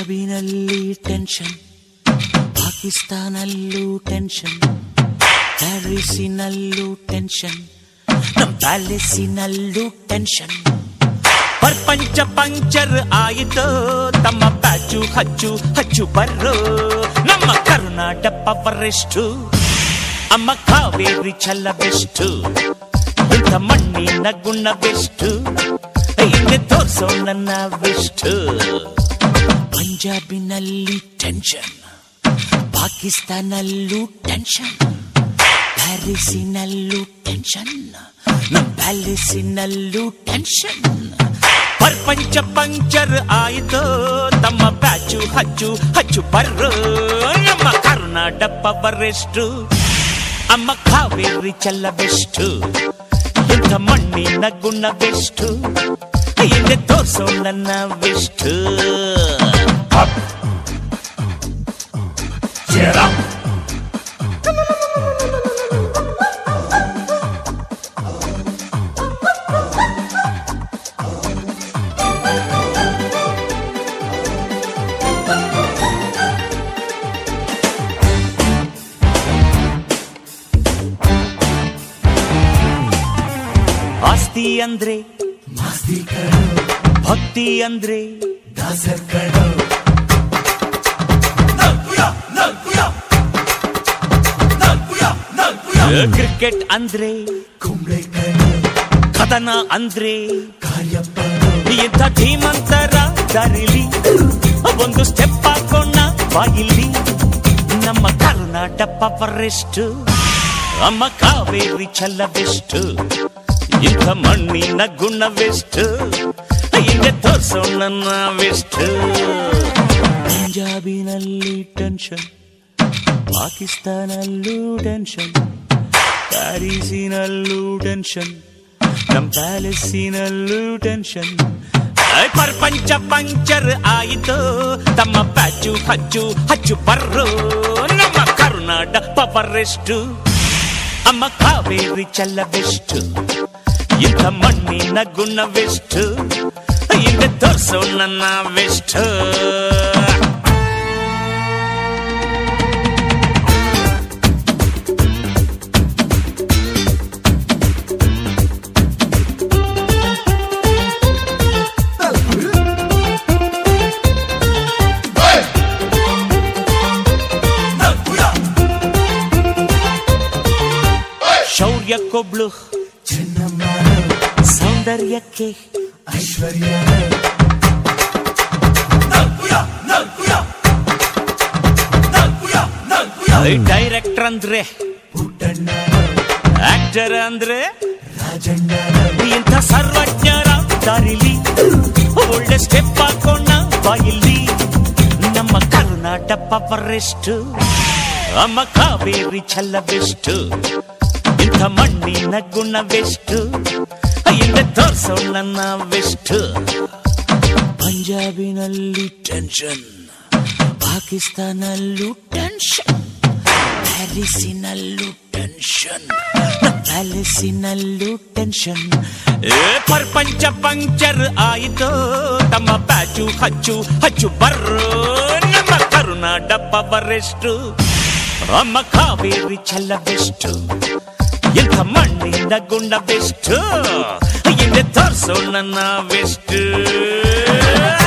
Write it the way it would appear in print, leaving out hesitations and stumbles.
ಪಂಜಾಬಿನಲ್ಲಿ tension, ಪಾಕಿಸ್ತಾನಲ್ಲೂ tension, ಪ್ಯಾರಿಸಿನಲ್ಲೂ tension, ನಮ್ಮ ಪ್ಯಾಲೇಸಿನಲ್ಲೂ ಟೆನ್ಷನ್. ಪ್ರಪಂಚ ಪಂಚರ್ ಆಯಿತು, ತಮ್ಮ ಪ್ಯಾಚು ಹಚ್ಚು ಹಚ್ಚು ಬರ್ರೋ. ನಮ್ಮ ಕರ್ನಾಟಕ ಪವರೆಷ್ಟು, ಅಮ್ಮ ಕಾವೇರಿ ಛಲ ಬೆಷ್ಟು, ಇಂಥ ಮಣ್ಣಿನ ಗುಣ ಬೆಷ್ಟು, ಹಿಂದೆ ತೋರ್ಸೋ ನನ್ನ ಬೆಷ್ಟು. ಪಂಜಾಬಿನಲ್ಲಿ ಟೆನ್ಷನ್, ಪಾಕಿಸ್ತಾನಲ್ಲೂ ಟೆನ್ಷನ್, ಪ್ಯಾರಿಸಿನಲ್ಲೂ ಟೆನ್ಷನ್, ನಮ್ಮ ಪ್ಯಾಲೇಸಿನಲ್ಲೂ ಟೆನ್ಷನ್. ಪ್ರಪಂಚ ಪಂಚರ್ ಆಯಿತು, ತಮ್ಮ ಪ್ಯಾಚು ಹಚ್ಚು ಹಚ್ಚು ಬರ್ರೋ. ನಮ್ಮ ಕರ್ನಾಟಕ ಪವರೆಷ್ಟು, ಅಮ್ಮ ಕಾವೇರಿ ಛಲ ಬೆಷ್ಟು, ಇಂಥ ಮಣ್ಣಿನ ಗುಣ ಬೆಷ್ಟು, ಹಿಂದೆ ತೋರ್ಸೋ ನನ್ನ ಬೆಷ್ಟು. ಆಸ್ತಿ ಅಂದ್ರೆ ಮಾಸ್ತಿ ಕಣೋ, ಭಕ್ತಿ ಅಂದ್ರೆ ದಾಸರ್ ಕಣೋ. ಕ್ರಿಕೆಟ್ ಅಂದ್ರೆ ಕುಂಬ್ಳೆ ಕಣೋ, ಕದನ ಅಂದ್ರೆ ಕಾರ್ಯಪ್ಪನೋ. ಇಂಥ ಧೀಮಂತರ ದಾರಿಲಿ ಒಂದು ಸ್ಟೆಪ್ ಹಾಕೋಣ ಬಾಯಿಲಿ. ನಮ್ಮ ಕರ್ನಾಟಕ ಪವರೆಷ್ಟು, ಅಮ್ಮ ಕಾವೇರಿ ಛಲ ಬೆಷ್ಟು, ಇಂಥ ಮಣ್ಣಿನ ಗುಣವೆಷ್ಟು, ಹಿಂದೆ ತೋರ್ಸೋ ನನ್ನ ಬೆಷ್ಟು. ಪಂಜಾಬಿನಲ್ಲಿ ಟೆನ್ಷನ್, ಪಾಕಿಸ್ತಾನಲ್ಲೂ ಟೆನ್ಷನ್, ಪ್ಯಾರಿಸಿನಲ್ಲೂ ಟೆನ್ಷನ್, ನಮ್ಮ ಪ್ಯಾಲೇಸಿನಲ್ಲೂ ಟೆನ್ಷನ್. ಪ್ರಪಂಚ ಪಂಚರ್ ಆಯಿತು, ತಮ್ಮ ಪ್ಯಾಚು ಹಚ್ಚು ಹಚ್ಚು ಬರ್ರೋ. ನಮ್ಮ ಕರ್ನಾಟಕ ಪವರೆಷ್ಟು, ಅಮ್ಮ ಕಾವೇರಿ ಛಲ ಬೆಷ್ಟು, ಇಂಥ ಮಣ್ಣಿನ ಗುಣವೆಷ್ಟು, ಹಿಂದೆ ತೋರ್ಸೋ ನನ್ನ ಬೆಷ್ಟು. ಶೌರ್ಯಕ್ಕೊಬ್ಳು ಚೆನ್ನಮ್ಮನೋ, ಸೌಂದರ್ಯಕ್ಕೆ ಐಶ್ವರ್ಯನೋ. ಡೈರೆಕ್ಟರ್ ಅಂದ್ರೆ ಪುಟ್ಟಣ್ಣನೋ, ಆಕ್ಟರ್ ಅಂದ್ರೆ ರಾಜಣ್ಣನೋ. ಇಂಥ ಸರ್ವಜ್ಞರ ದಾರಿಲಿ ಒಳ್ಳೆ ಸ್ಟೆಪ್ ಹಾಕೋಣ ಬಾಯಿಲಿ. ನಮ್ಮ ಕರ್ನಾಟಕ ಪವರೆಷ್ಟು, ಅಮ್ಮ ಕಾವೇರಿ ಛಲ ಬೆಷ್ಟು, ಇಂಥ ಮಣ್ಣಿನ ಗುಣವೆಷ್ಟು, ಹಿಂದೆ ತೋರ್ಸೋ ನನ್ನ ಬೆಷ್ಟು. ಪಂಜಾಬಿನಲ್ಲಿ ಟೆನ್ಷನ್, ಪಾಕಿಸ್ತಾನಲ್ಲೂ ಟೆನ್ಷನ್, ಪ್ಯಾರಿಸಿನಲ್ಲೂ ಟೆನ್ಷನ್, ಪ್ಯಾಲೇಸಿನಲ್ಲೂ ಟೆನ್ಷನ್. ಪ್ರಪಂಚ ಪಂಚರ್ ಆಯಿತು, ತಮ್ಮ ಪ್ಯಾಚು ಹಚ್ಚು ಹಚ್ಚು ಬರ್ರೋ. ನಮ್ಮ ಕರ್ನಾಟಕ ಪವರೆಷ್ಟು, ಅಮ್ಮ ಕಾವೇರಿ ಛಲ ಬೆಷ್ಟು, ಇಂಥ ಮಣ್ಣಿನ ಗುಂಡ ಬೆಷ್ಟು, ಹಿಂದೆ ತೋರ್ಸೋ ನನ್ನ ಬೆಷ್ಟು.